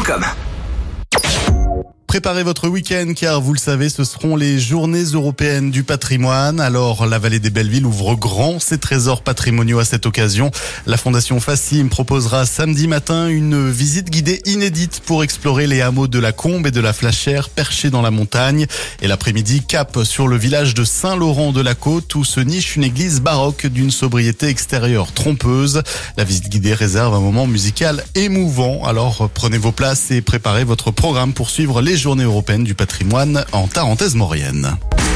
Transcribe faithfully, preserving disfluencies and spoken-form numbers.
com. Préparez votre week-end car vous le savez, ce seront les journées européennes du patrimoine. Alors la vallée des Bellevilles ouvre grand ses trésors patrimoniaux à cette occasion. La fondation Fassim proposera samedi matin une visite guidée inédite pour explorer les hameaux de la Combe et de la Flachère perchés dans la montagne. Et l'après-midi, cap sur le village de Saint-Laurent-de-la-Côte où se niche une église baroque d'une sobriété extérieure trompeuse. La visite guidée réserve un moment musical émouvant. Alors prenez vos places et préparez votre programme pour suivre les journées européennes du patrimoine en Tarentaise-Maurienne.